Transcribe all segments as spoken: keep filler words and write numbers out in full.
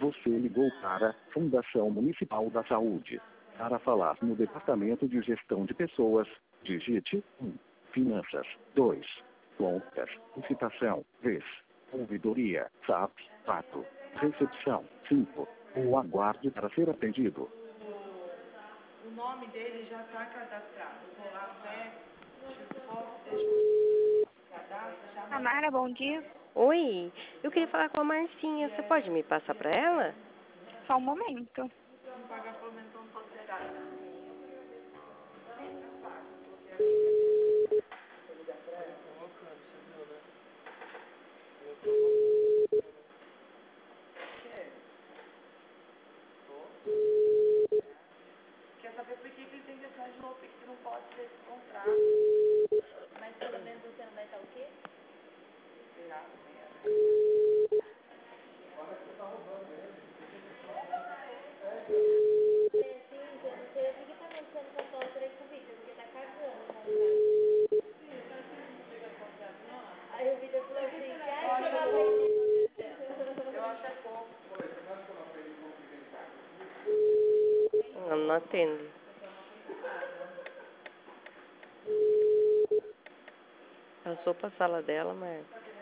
Você ligou para a Fundação Municipal da Saúde. Para falar no Departamento de Gestão de Pessoas, digite um. Finanças, dois. Compras, licitação, três. Ouvidoria, S A P, quatro. Recepção, cinco. Ou aguarde para ser atendido. O nome dele já está cadastrado. Vou lá até, posso deixar o cadastro já. Samara, bom dia. Oi, eu queria falar com a Marcinha. Você pode me passar para ela? Só um momento. Não paga pelo menos não considerar. Quer saber por que ele tem que assinar de novo? Porque você não pode ter esse contrato. Mas pelo menos você não vai estar o quê? Será? É, sim, eu não sei o que está acontecendo com a sogra e com o Vitor, porque tá cagando o contrato. Aí o Vitor falou assim, que ai, que eu não aprendi. Eu acho é pouco. Ela não atende. Passou para a sala dela, mas...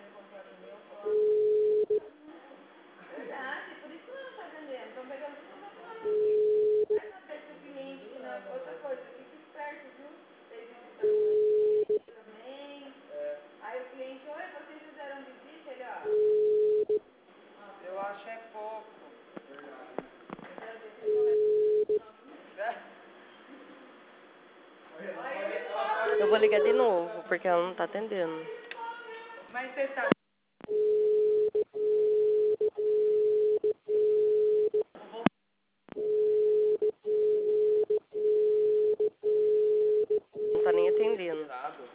Verdade, por isso que não está atendendo. Estão pegando tudo na sua Vai saber se o cliente não é outra coisa. Fique esperto, viu? Vocês visitam também. Aí o cliente, oi, vocês fizeram visita? Ele, ó. Eu acho é pouco. Eu vou ligar de novo, porque ela não está atendendo. Mas você tá... Não está nem atendendo.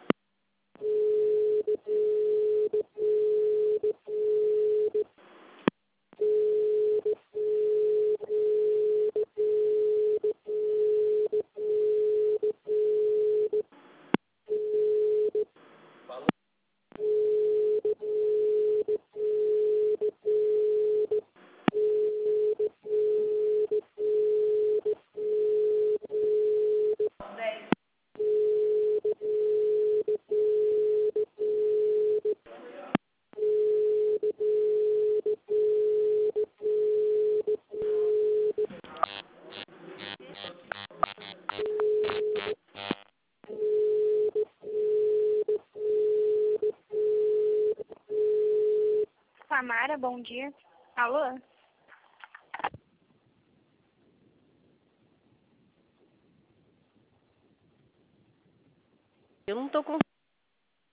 Samara, bom dia. Alô? Eu não tô com